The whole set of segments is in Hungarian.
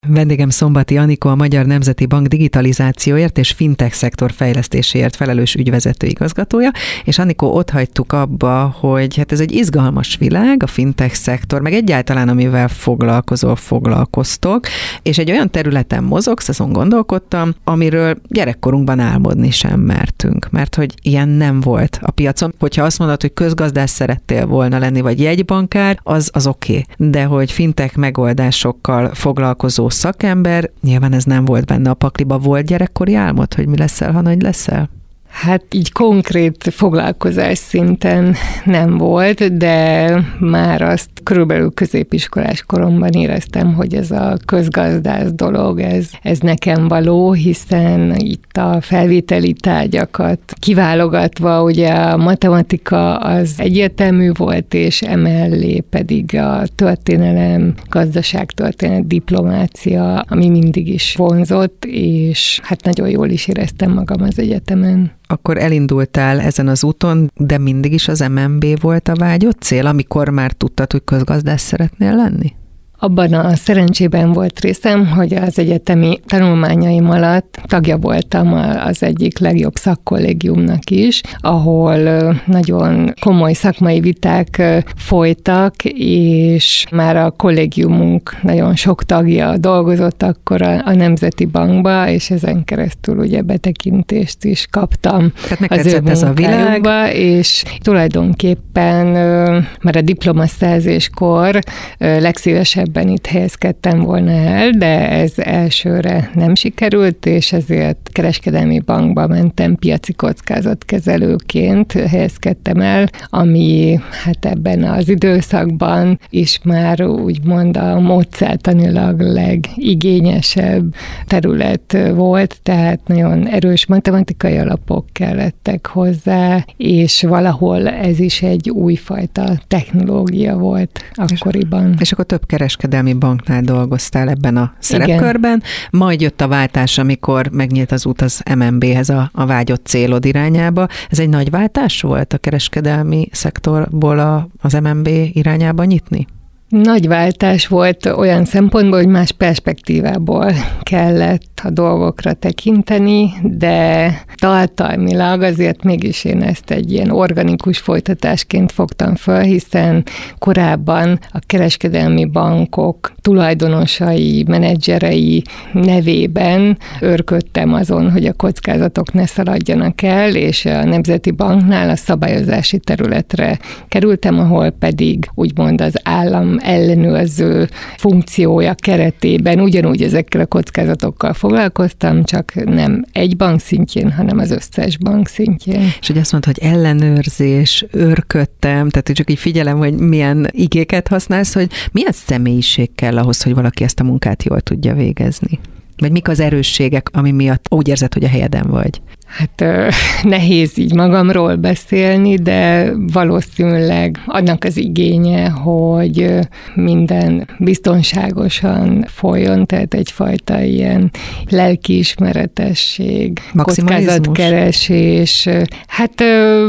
Vendégem Szombati Anikó, a Magyar Nemzeti Bank digitalizációért és fintech szektor fejlesztéséért felelős ügyvezető igazgatója, és Anikó, ott hagytuk abba, hogy hát ez egy izgalmas világ, a fintech szektor, meg egyáltalán amivel foglalkoztok, és egy olyan területen mozogsz, azon gondolkodtam, amiről gyerekkorunkban álmodni sem mertünk, mert hogy ilyen nem volt a piacon. Hogyha azt mondod, hogy közgazdász szerettél volna lenni, vagy jegybankár, az oké. De hogy fintech megoldásokkal foglalkozó szakember, nyilván ez nem volt benne a pakliba. Volt gyerekkori álmod, hogy mi leszel, ha nagy leszel? Hát így konkrét foglalkozás szinten nem volt, de már azt körülbelül középiskolás koromban éreztem, hogy ez a közgazdász dolog, ez nekem való, hiszen itt a felvételi tárgyakat kiválogatva, ugye a matematika az egyértelmű volt, és emellé pedig a történelem, gazdaságtörténet, diplomácia, ami mindig is vonzott, és hát nagyon jól is éreztem magam az egyetemen. Akkor elindultál ezen az úton, de mindig is az MNB volt a vágyott cél, amikor már tudtad, hogy közgazdász szeretnél lenni? Abban a szerencsében volt részem, hogy az egyetemi tanulmányaim alatt tagja voltam az egyik legjobb szakkollégiumnak is, ahol nagyon komoly szakmai viták folytak, és már a kollégiumunk nagyon sok tagja dolgozott akkor a Nemzeti Bankba, és ezen keresztül ugye betekintést is kaptam. Tehát megtetszett ez a világ. És tulajdonképpen már a diplomaszerzéskor legszívesebben itt helyezkedtem volna el, de ez elsőre nem sikerült, és ezért kereskedelmi bankba mentem, piaci kockázatkezelőként helyezkedtem el, ami hát ebben az időszakban is már úgymond a módszertanilag legigényesebb terület volt, tehát nagyon erős matematikai alapok kellettek hozzá, és valahol ez is egy újfajta technológia volt akkoriban. És akkor több kereskedelmi banknál dolgoztál ebben a szerepkörben, majd jött a váltás, amikor megnyílt az út az MNB-hez a vágyott célod irányába. Ez egy nagy váltás volt a kereskedelmi szektorból az MNB irányába nyitni? Nagy váltás volt olyan szempontból, hogy más perspektívából kellett a dolgokra tekinteni, de tartalmilag azért mégis én ezt egy ilyen organikus folytatásként fogtam föl, hiszen korábban a kereskedelmi bankok tulajdonosai, menedzserei nevében őrködtem azon, hogy a kockázatok ne szaladjanak el, és a Nemzeti Banknál a szabályozási területre kerültem, ahol pedig úgymond az állam ellenőrző funkciója keretében ugyanúgy ezekkel a kockázatokkal foglalkoztam, csak nem egy bank szintjén, hanem az összes bank szintjén. És hogy azt mondta, hogy ellenőrzés, őrködtem, tehát csak így figyelem, hogy milyen igéket használsz, hogy milyen személyiség kell ahhoz, hogy valaki ezt a munkát jól tudja végezni? Vagy mik az erősségek, ami miatt úgy érzed, hogy a helyeden vagy? Hát nehéz így magamról beszélni, de valószínűleg annak az igénye, hogy minden biztonságosan folyjon, tehát egyfajta ilyen lelkiismeretesség, kockázatkeresés. Hát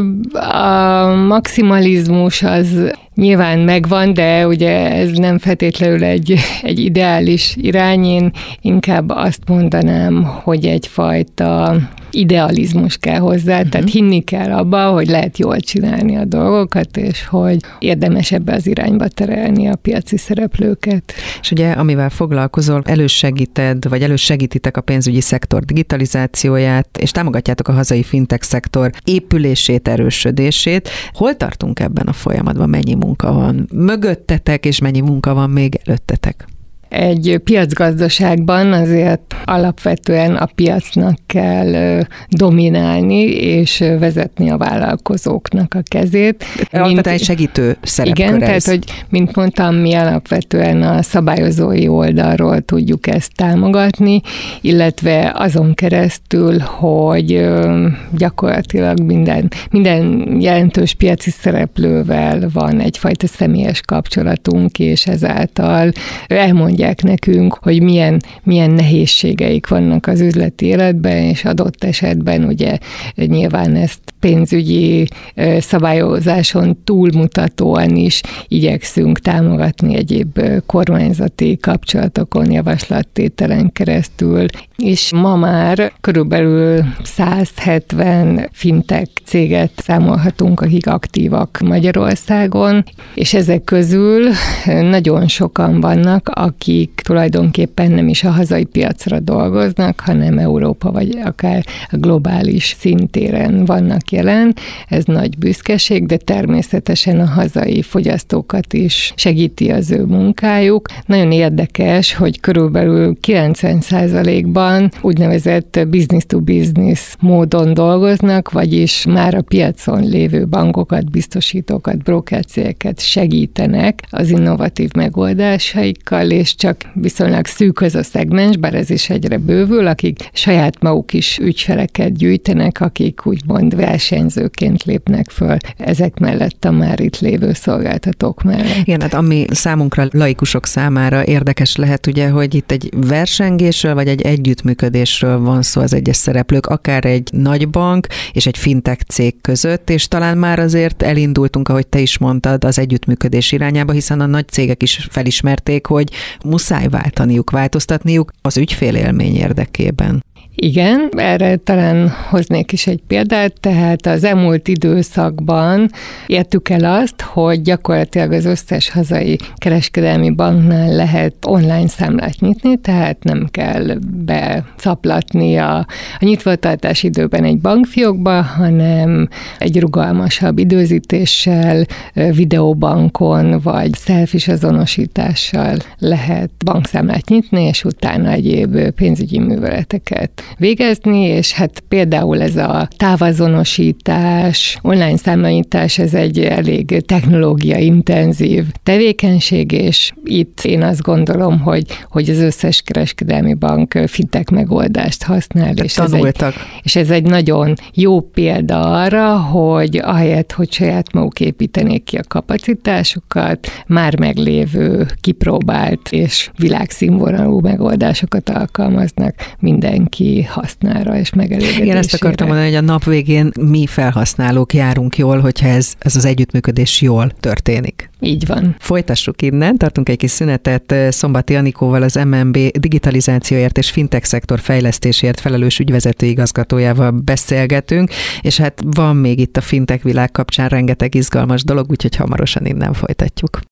a maximalizmus az nyilván megvan, de ugye ez nem feltétlenül egy ideális irány. Én inkább azt mondanám, hogy egyfajta idealizmus kell hozzá, tehát hinni kell abba, hogy lehet jól csinálni a dolgokat, és hogy érdemes ebbe az irányba terelni a piaci szereplőket. És ugye, amivel foglalkozol, elősegítitek a pénzügyi szektor digitalizációját, és támogatjátok a hazai fintech szektor épülését, erősödését. Hol tartunk ebben a folyamatban? Mennyi munka van mögöttetek, és mennyi munka van még előttetek? Egy piacgazdaságban azért alapvetően a piacnak kell dominálni, és vezetni a vállalkozóknak a kezét. Alapvetően segítő szerepkör. Igen, tehát, hogy mint mondtam, mi alapvetően a szabályozói oldalról tudjuk ezt támogatni, illetve azon keresztül, hogy gyakorlatilag minden jelentős piaci szereplővel van egyfajta személyes kapcsolatunk, és ezáltal elmondjuk elmondják nekünk, hogy milyen nehézségeik vannak az üzleti életben, és adott esetben ugye nyilván ezt pénzügyi szabályozáson túlmutatóan is igyekszünk támogatni egyéb kormányzati kapcsolatokon, javaslattételen keresztül, és ma már körülbelül 170 fintech céget számolhatunk, akik aktívak Magyarországon, és ezek közül nagyon sokan vannak, akik tulajdonképpen nem is a hazai piacra dolgoznak, hanem Európa vagy akár a globális szintéren vannak jelen. Ez nagy büszkeség, de természetesen a hazai fogyasztókat is segíti az ő munkájuk. Nagyon érdekes, hogy körülbelül 90%-ban úgynevezett business to business módon dolgoznak, vagyis már a piacon lévő bankokat, biztosítókat, brokercégeket segítenek az innovatív megoldásaikkal, és csak viszonylag szűk az a szegmens, bár ez is egyre bővül, akik saját maguk is ügyfeleket gyűjtenek, akik úgymond versenyzőként lépnek föl ezek mellett a már itt lévő szolgáltatók mellett. Igen, hát ami számunkra laikusok számára érdekes lehet, ugye, hogy itt egy versengésről vagy egy együttműködésről van szó az egyes szereplők, akár egy nagy bank és egy fintech cég között, és talán már azért elindultunk, ahogy te is mondtad, az együttműködés irányába, hiszen a nagy cégek is felismerték, hogy muszáj változtatniuk az ügyfélélmény érdekében. Igen, erre talán hoznék is egy példát, tehát az elmúlt időszakban értük el azt, hogy gyakorlatilag az összes hazai kereskedelmi banknál lehet online számlát nyitni, tehát nem kell becaplatni a nyitvatartás időben egy bankfiókba, hanem egy rugalmasabb időzítéssel, videóbankon vagy selfies azonosítással lehet bankszámlát nyitni, és utána egyéb pénzügyi műveleteket végezni, és hát például ez a távazonosítás, online számlanyítás, ez egy elég technológiaintenzív tevékenység, és itt én azt gondolom, hogy az összes kereskedelmi bank fintech megoldást használ. És ez egy nagyon jó példa arra, hogy ahelyett, hogy saját maguk építenék ki a kapacitásukat, már meglévő, kipróbált és világszínvonalú megoldásokat alkalmaznak mindenki hasznára és megelégedésére. Én ezt akartam mondani, hogy a nap végén mi felhasználók járunk jól, hogyha ez az együttműködés jól történik. Így van. Folytassuk innen, tartunk egy kis szünetet. Szombati Anikóval, az MNB digitalizációért és fintech szektor fejlesztésért felelős ügyvezető igazgatójával beszélgetünk, és hát van még itt a fintech világ kapcsán rengeteg izgalmas dolog, úgyhogy hamarosan innen folytatjuk.